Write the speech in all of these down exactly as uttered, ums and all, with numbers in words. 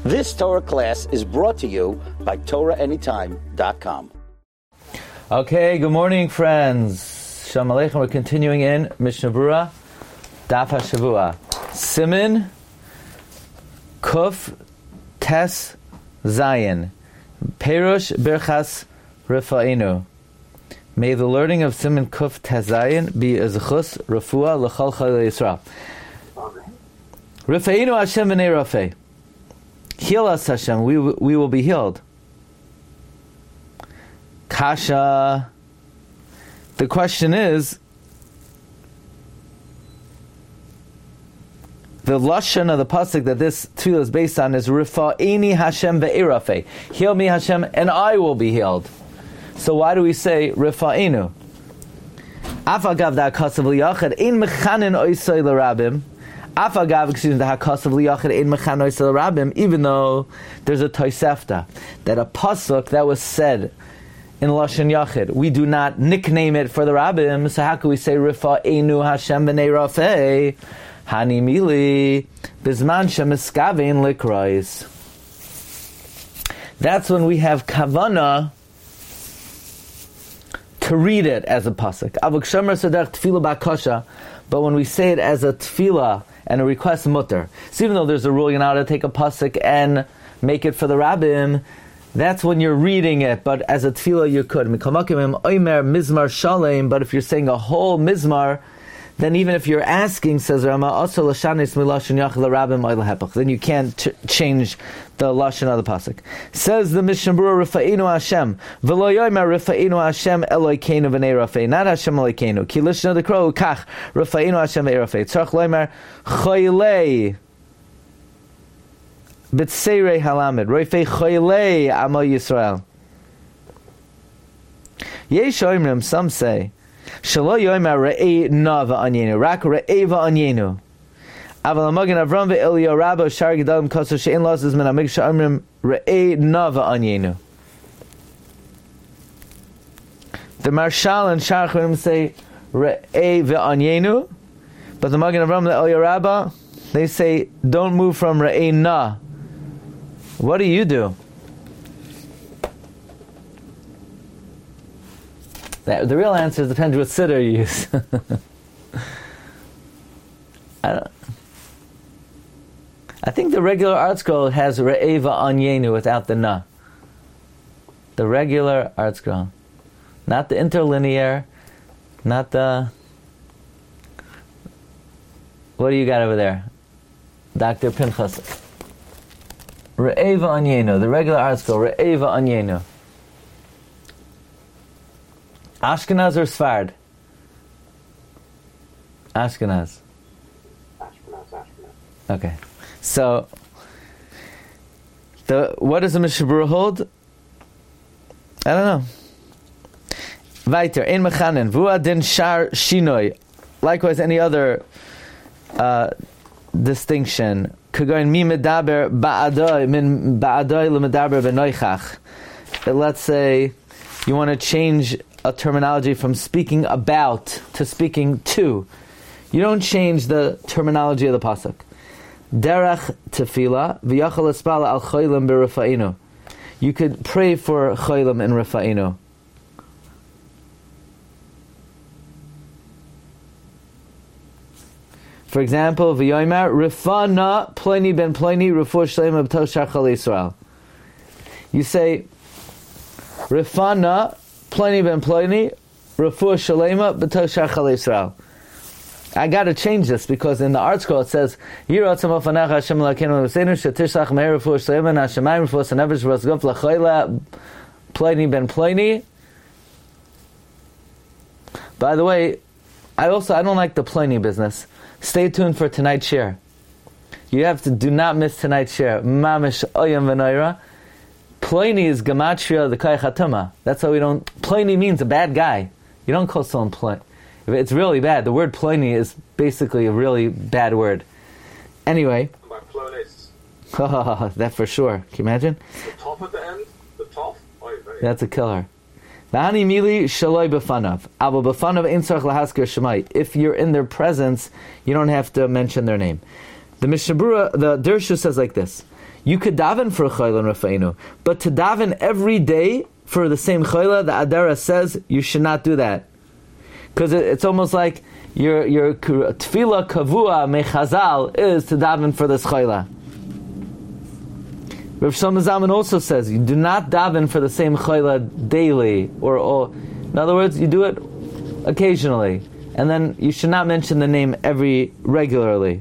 This Torah class is brought to you by Torah Anytime dot com. Okay, good morning, friends. Shalom Aleichem. We're continuing in Mishnah Berurah, Daf HaShavua. Siman Kuf Tes Zayin. Perush Birchas Rifa'inu. May the learning of Siman Kuf Tes Zayin be a zechus refuah l'chol chalei Yisrael. Rifa'inu Hashem v'nei rafei. Heal us, Hashem. We we will be healed. Kasha. The question is, the lashon of the pasuk that this tefillah is based on is Rifa'ini Hashem ve'irafei. Heal me, Hashem, and I will be healed. So why do we say Rifa'inu? Afagav da kasav liyachad ein mechanin oisay l'rabim. Afagav, excuse me, the hakasav liyachad ein mechanin oisay l'rabim. Even though there's a tosefta that a pasuk that was said in Lashon Yachid, we do not nickname it for the rabbim. So how can we say Rifa'inu Hashem v'nei rafei? Hani mili bizman shemiskavein likrois. That's when we have kavana to read it as a pasuk. Avuk shomer sedach tefillah bakasha, but when we say it as a tefillah and a request mutter. So even though there's a rule, you're not to take a pasuk and make it for the rabbim, that's when you're reading it. But as a tefillah, you could. Mikamakim oimer mizmar shalem. But if you're saying a whole mizmar, then even if you're asking, says Rama, also lashanis milashon yachid l'rabim oil hepach, then you can't ch- change the lashon of the pasuk. Says the Mishnah Berurah, Rifa'inu Hashem v'lo yomer Rifa'inu Hashem Elokeinu v'nei rafei, not Hashem Elokeinu. Ki lishna dekro kach Rifa'inu Hashem v'nei rafei. Tzarich loymer choylei b'tseirei halamed rafei choylei amo Yisrael. Yesh oimrim, some say, Shalo yomer re'ei na v'anyenu, rak re'ei v'anyenu. Aval amagen Avram ve'Eliyahu Rabba shar gedalim koso she'en losses min amig sha'amrim re'ei na v'anyenu. The Marshal and Shar Chaim say re'ei v'anyenu, but the Magen Avram ve'Eliyahu Rabba, they say don't move from re'ei na. What do you do? The, the real answer is depends what siddur you use. I don't. I think the regular art scroll has re'eva anyenu without the na. The regular art scroll, not the interlinear, not the. What do you got over there, Doctor Pinchas? Re'eva anyenu, the regular art scroll, re'eva anyenu. Ashkenaz or Sfard? Ashkenaz. Ashkenaz, Ashkenaz. Okay. So, the what does the Mishnah Berurah hold? I don't know. Weiter. Ein mechanen. Vua din shar shinoi. Likewise, any other uh, distinction. Kagoin mi medaber ba'adoi min ba'adoi lemedaber benoichach. Let's say you want to change a terminology from speaking about to speaking to. You don't change the terminology of the pasuk. Derech tefillah v'yachal espala al choylim b'refa'inu. You could pray for choylim and refa'inu. For example, v'yomer rifana ploni ben ploni refuah shleima b'tol shar chal Yisrael. You say rifana ploni ben ploni refuah shleima b'tol shar chal Yisrael. I got to change this because in the art scroll it says Yiratzam Ofanecha Hashem Elokeinu V'Seinu Shetishlach Meir Refuah Shleima Hashemayim Refuah Sanevish V'Asguf L'Choyla Ploni Ben Ploni. By the way, I also I don't like the Ploni business. Stay tuned for tonight's share. You have to do not miss tonight's share. Mamish Oyam V'Noira. Ploni is Gematria the Kai Chatuma. That's how we don't. Ploni means a bad guy. You don't call someone Ploni. It's really bad. The word ploni is basically a really bad word. Anyway. By plonis. That for sure. Can you imagine? The top at the end? The top? Oh, that's a killer. If you're in their presence, you don't have to mention their name. The Mishnah Berurah, the Dirshu says like this. You could daven for a chayla and Rafa'inu, but to daven every day for the same chayla, the Adara says you should not do that, because it, it's almost like your your tefillah kavua mechazal is to daven for this chayla. Rav Shlomo Zalman also says you do not daven for the same chayla daily, or, or in other words, you do it occasionally, and then you should not mention the name every regularly.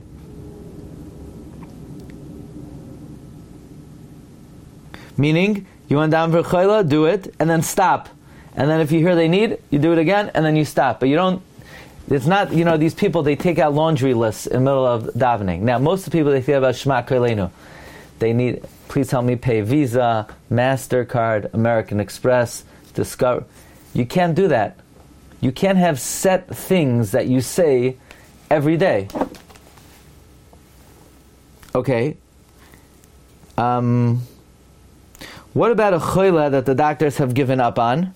Meaning, you went down for chayla, do it, and then stop. And then if you hear they need, you do it again, and then you stop. But you don't, it's not, you know, these people, they take out laundry lists in the middle of davening. Now, most of the people, they think about Shema Koleinu. They need, please help me pay Visa, MasterCard, American Express, Discover. You can't do that. You can't have set things that you say every day. Okay. Um... What about a chayla that the doctors have given up on?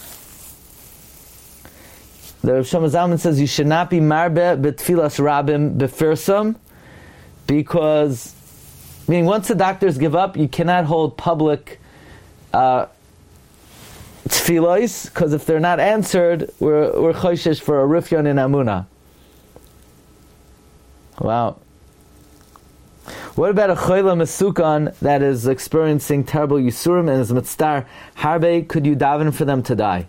The Rav Shlomo Zalman says you should not be marbe b'tfilas rabim b'firsum, because, meaning once the doctors give up, you cannot hold public uh, tfilos, because if they're not answered, we're we're choishish for a rifyon in amuna. Wow. What about a chayla mesukan that is experiencing terrible yisurim and is mitztar harbe? Could you daven for them to die?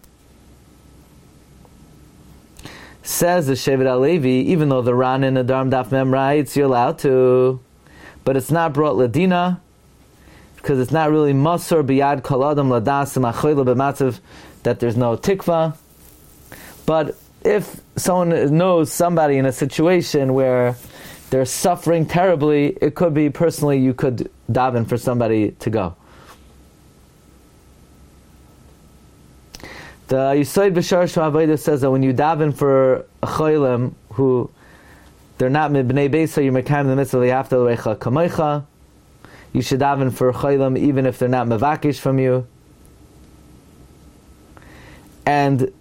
Says the Shevet HaLevi, even though the Ran in the Dharm Daf Mem writes, you're allowed to, but it's not brought ladina, because it's not really masur biyad kol adam ladas machayla b'matzav, that there's no tikva. But if someone knows somebody in a situation where they're suffering terribly, it could be personally you could daven for somebody to go. The Yisod B'Shar Sh'Avodah says that when you daven for a chaylim who they're not mibnei beisa, you're mekayim the mitzvah li'afta l'reicha kamoicha. You should daven for a chaylim even if they're not mevakish from you. And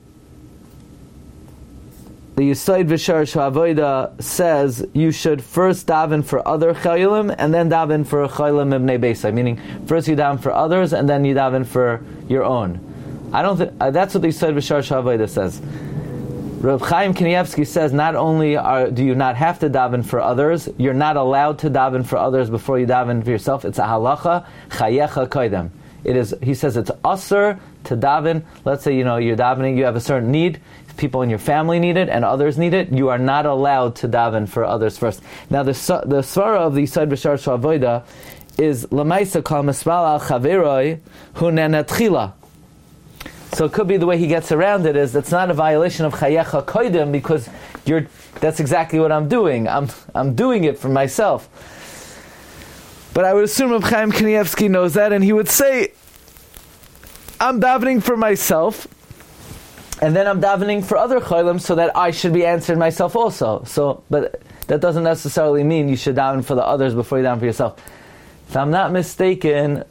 the Yisod V'Shar Sh'Avodah says you should first daven for other chaylim and then daven for a chaylim ibnei beisa. Meaning, first you daven for others and then you daven for your own. I don't think uh, that's what the Yisod V'Shar Sh'Avodah says. Reb Chaim Kanievsky says not only are, do you not have to daven for others, you're not allowed to daven for others before you daven for yourself. It's a halacha chayecha koidem. It is. He says it's asur to daven. Let's say you know you're davening, you have a certain need. People in your family need it, and others need it. You are not allowed to daven for others first. Now, the the svara of the Yisod B'Shar Sh'Avodah is lemaisa kol mispal al chaveroi hu nenatchila. So it could be the way he gets around it is it's not a violation of chayecha koidem because you're. That's exactly what I'm doing. I'm I'm doing it for myself. But I would assume Reb Chaim Kanievsky knows that, and he would say, I'm davening for myself. And then I'm davening for other chaylim so that I should be answered myself also. So, but that doesn't necessarily mean you should daven for the others before you daven for yourself. If I'm not mistaken,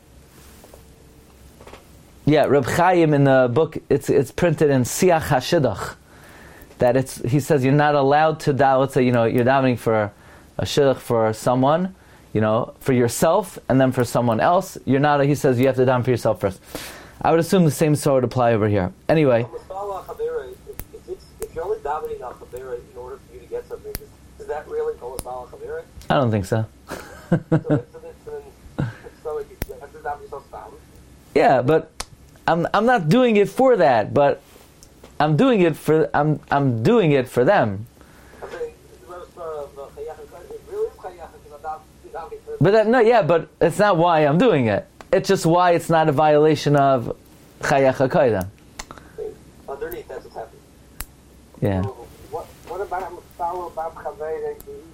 yeah, Reb Chaim in the book, it's it's printed in Siach HaShidduch, that it's, he says you're not allowed to daven, let's say, you know, you're davening for a shidduch for someone, you know, for yourself, and then for someone else, you're not, he says you have to daven for yourself first. I would assume the same sort would apply over here. Anyway. If you're only davening al chavera in order for you to get something, is, is that really kol al chavera? I don't think so. so, then, so, then, so, then, so you have to daven yourself down? Yeah, but I'm I'm not doing it for that, but I'm doing it for I'm I'm doing it for them. I'm saying the rest of the chayyach it really is chayyach because I'm davening for them. But that, no, yeah, but it's not why I'm doing it. It's just why it's not a violation of chayyach hakoyda. Underneath, that's what's happening. Yeah. So what, what about Mustala Bab Chaveda?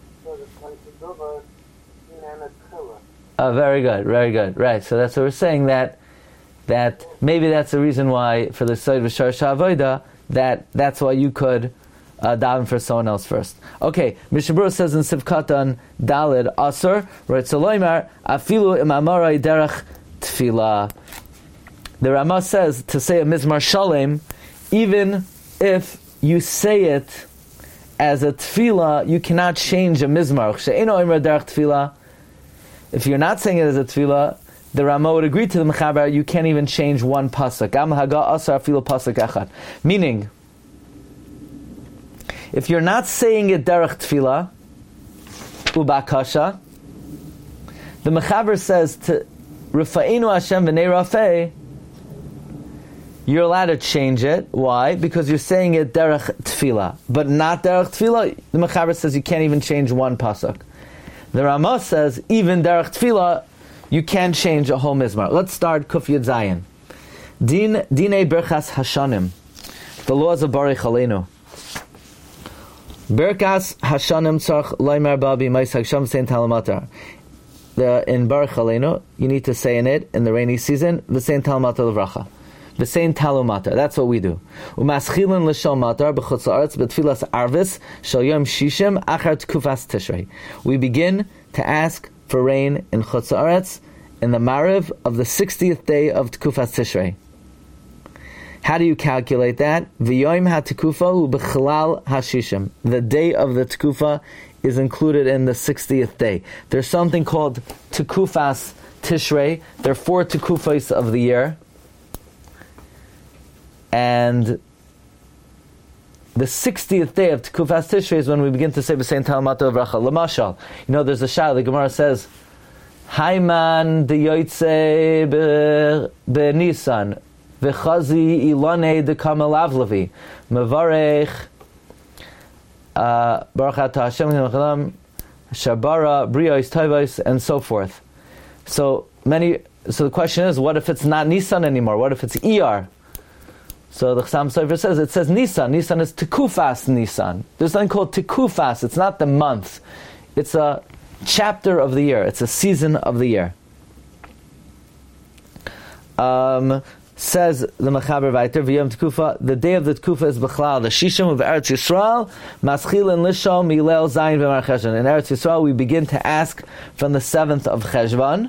Oh, very good, very good. Right, so that's what we're saying, that that maybe that's the reason why, for the Yisod V'Shar Sh'Avodah, that that's why you could uh, daven for someone else first. Okay, Mishnah Berurah says in Sivkatan Dalid Asur, right, Saloimar, Afilu im Amorai Derech Tefillah. The Ramah says to say a Mizmar Shalem, even if you say it as a tefillah, you cannot change a mizmar. She'eino imra derech tefillah. If you're not saying it as a tefillah, the Rama would agree to the Mechaber, you can't even change one pasuk. Gam haga asar afilu pasuk echad. Meaning, if you're not saying it derech tefillah, ubakasha, the Mechaber says to Rafa'inu Hashem v'nei rafei, you're allowed to change it. Why? Because you're saying it derech tefillah, but not derech tefillah. The Mechaber says you can't even change one pasuk. The Rama says even derech tefillah, you can't change a whole mizmar. Let's start Kuf Yud Zayin. Din Dinei Berchas Hashanim, the laws of Baruch Aleinu. Berkas Hashanim tzarch loimer babi ma'is hagsham sein talamatar. The in Baruch Aleinu, you need to say in it in the rainy season, v'sein talamatar levracha, v'sein talumatar. That's what we do. Umaschilin l'shal matar b'chutz la'aretz b'tfilas arvis shal yom shishim achar tkufas tishrei. We begin to ask for rain in Chutz La'aretz in the Mariv of the sixtieth day of Tkufas Tishrei. How do you calculate that? V'yoim ha-tekufa u'b'chalal hashishim. The day of the Tekufa is included in the sixtieth day. There's something called Tekufas Tishrei. There are four Tekufas of the year. And the sixtieth day of Tekufas Tishrei is when we begin to say B'sein Talamato Vracha. Lamashal. You know, there's a shah, the Gemara says, Hayman de Yoitze B'Nisan V'chazi Ilane de Kamalavlavi Mevarech Baruch Ata Hashem Chalam Shabara Briyos Tovos and so forth. So many. So the question is, what if it's not Nisan anymore? What if it's Iyar? So the Chassam Sofer says, it says Nisan. Nisan is Tekufas Nisan. There's something called Tekufas. It's not the month. It's a chapter of the year. It's a season of the year. Um, says the Mechaber Vayter, V'yom Tekufa, the day of the Tekufa is B'chlal, the Shishim of Eretz Yisrael, Maschil and Lishol, Milel, Zayin, V'mar Cheshvan. In Eretz Yisrael, we begin to ask from the seventh of Cheshvan,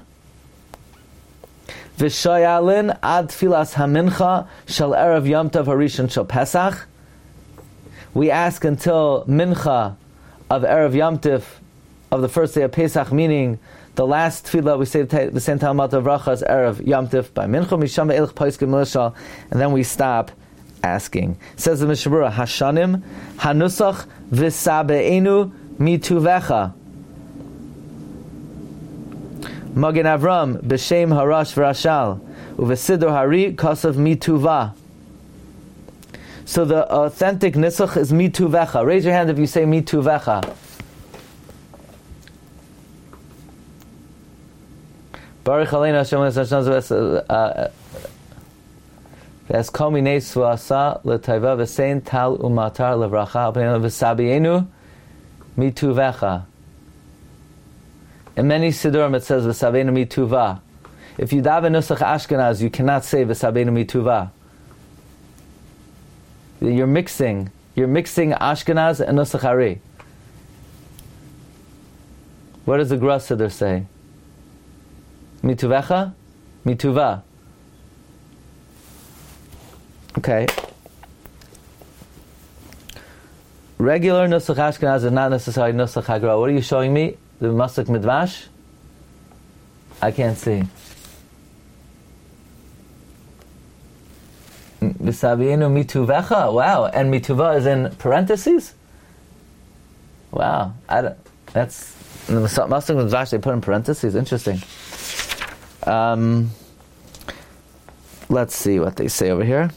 V'shoyalin ad filas hamincha shal erev Yom Tov harishon shal Pesach. We ask until mincha of erev Yom Tov of the first day of Pesach, meaning the last tefillah we say the same time of Racha is erev Yom Tov by mincha misham elch paiskim milishal, and then we stop asking. Says the Mishabura, Hashanim hanusach v'sabeinu mituvecha. Magen Avram b'shem harash v'rashal uvesidur hari kasav mituva. So the authentic nisach is mituvecha. Raise your hand if you say mituvecha. Baruch Aleinu Hashem Hashem V'es kol minei suasa l'taiva v'sein tal umatar levracha v'sabienu mituvecha. In many Siddurim it says V'sabeinu mituva. If you daven Nusach Ashkenaz, you cannot say V'sabeinu mituva. You're mixing. You're mixing Ashkenaz and Nusach Ari. What does the Gra Siddur say? Mituvecha? Mituva. Okay. Regular Nusach Ashkenaz is not necessarily Nusach Hagra. What are you showing me? The Masuk Midvash? I can't see. V'sabienu mituvecha? Wow. And mituva is in parentheses? Wow. I don't, that's... In the Masuk Midvash they put in parentheses. Interesting. Um, let's see what they say over here.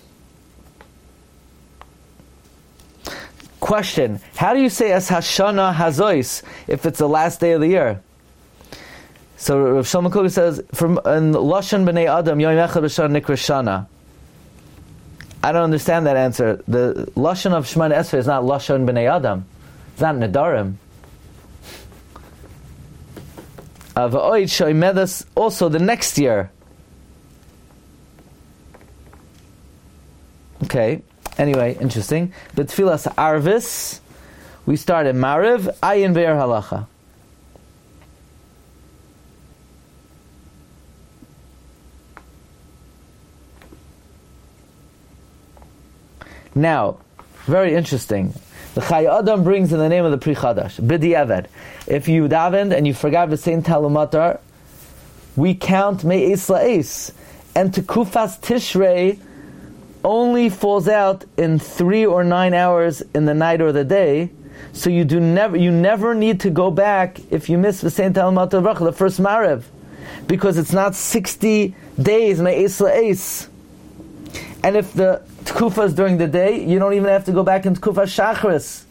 Question: how do you say as Hashana Hazois if it's the last day of the year? So Rav Shlomo Koga says from in Lashon Bnei Adam Yom Echad B'Shana Nikra Shana. I don't understand that answer. The Lashon of Shemona Esrei is not Lashon Bnei Adam. It's not Nedarim. V'oid Shoimedas also the next year. Okay. Anyway, interesting. But Tfilas Arvis, we start in Mariv, Ayin Be'er Halacha. Now, very interesting. The Chai Adam brings in the name of the Pri Chadash, B'di Eved. If you davened and you forgot the same Talumatar, we count Me'es La'es. And Tekufas Tishrei only falls out in three or nine hours in the night or the day. So you do never you never need to go back if you miss the Saint Talmud Bracha, the first Maariv, because it's not sixty days Me'es La'es. And if the Tekufa is during the day, you don't even have to go back in Tekufa Shachris.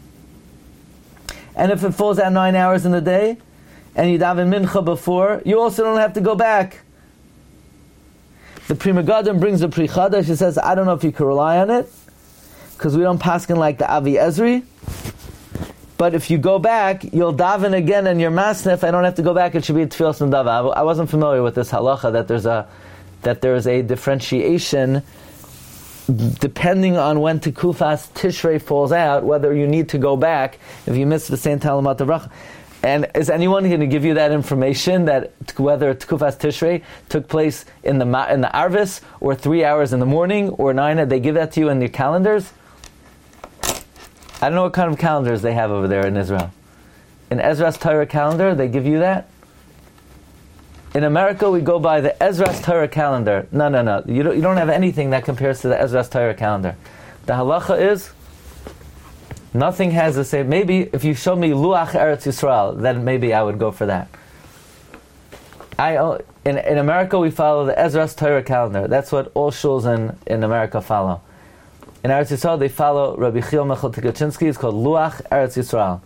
And if it falls out nine hours in the day, and you daven Mincha before, you also don't have to go back. The Pri Megadim brings the Pri Chadash. He says, I don't know if you can rely on it, because we don't paskin like the Avi Ezri. But if you go back, you'll daven again in your masnif. I don't have to go back. It should be a tefillas nedava. I wasn't familiar with this halacha that there's a that there is a differentiation depending on when Tekufas Tishrei falls out, whether you need to go back if you miss the Saint Talamat Bracha. And is anyone going to give you that information that whether Tekufas Tishrei took place in the in the Arvis or three hours in the morning or nine? They give that to you in your calendars. I don't know what kind of calendars they have over there in Israel. In Ezra's Torah calendar, they give you that. In America, we go by the Ezra's Torah calendar. No, no, no. You don't, you don't have anything that compares to the Ezra's Torah calendar. The halacha is, nothing has the same. Maybe if you show me Luach Eretz Yisrael, then maybe I would go for that. I in, in America, we follow the Ezra's Torah calendar. That's what all shuls in, in America follow. In Eretz Yisrael, they follow Rabbi Chil Michal Tikachinsky. It's called Luach Eretz Yisrael.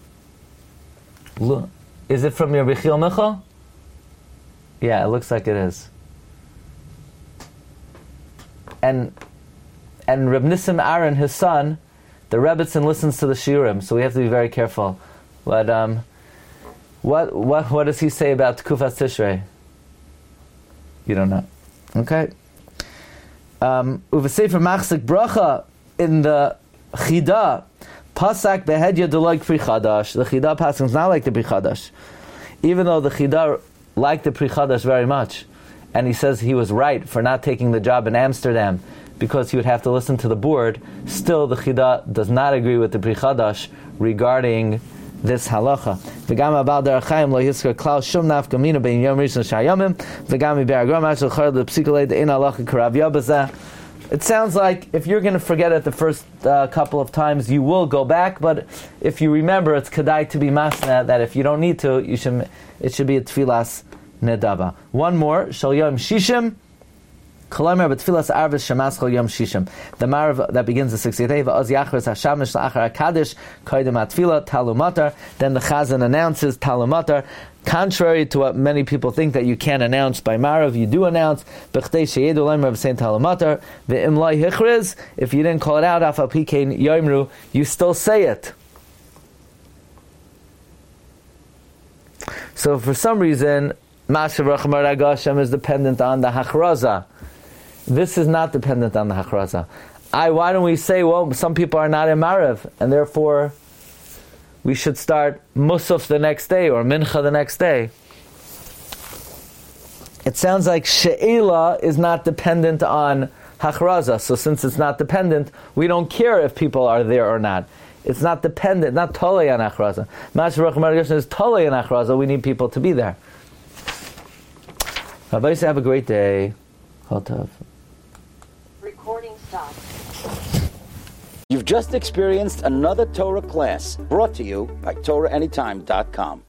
Lu- is it from Rabbi Chil Michal? Yeah, it looks like it is. And and Reb Nissim Aaron, his son, the Rebbitzin listens to the Shiurim, so we have to be very careful. But um, what what what does he say about Tekufas Tishrei? You don't know. Okay. Um, Uvesefer Machzik Bracha in the Chida, Pasak Behedya Deloik Pri Chadash. The Chida Pasak is not like the Pri Chadash, even though the Chida liked the Pri Chadash very much, and he says he was right for not taking the job in Amsterdam because he would have to listen to the board. Still, the Chida does not agree with the Pri Chadash regarding this halacha. V'gam abal derachayim lo yisker klal shum nafka mina bein yom rishon shayomim v'gam iberagrom ashel chard lepsikolei de'in halacha karav yabazeh. It sounds like if you're going to forget it the first uh, couple of times, you will go back. But if you remember, it's kedai to be masna that if you don't need to, you should. It should be a tfilas nedava. One more shal yom shishim. Kolamer b'tfilas arvis shemaschol yom shishim. The Maariv that begins the sixtieth day. V'oz yachris hashamish la'achar hakadosh koydem atfila talumatar. Then the Chazan announces talumatar. Contrary to what many people think that you can't announce by Maariv, you do announce. B'chtei sheyedu leimer of Saint talumatar. V'im loy hichriz. If you didn't call it out, afal pikein yomru, you still say it. So for some reason, Mashav Rachmar Agashem is dependent on the hachraza. This is not dependent on the hachraza. I, why don't we say, well, some people are not in Maariv, and therefore we should start Musaf the next day, or Mincha the next day. It sounds like She'ela is not dependent on hachraza, so since it's not dependent, we don't care if people are there or not. It's not dependent, not tolei on hachraza. Mashav Rachmar Agashem is tolei on hachraza, we need people to be there. Rabbi, have a great day. Recording stopped. You've just experienced another Torah class brought to you by Torah Anytime dot com.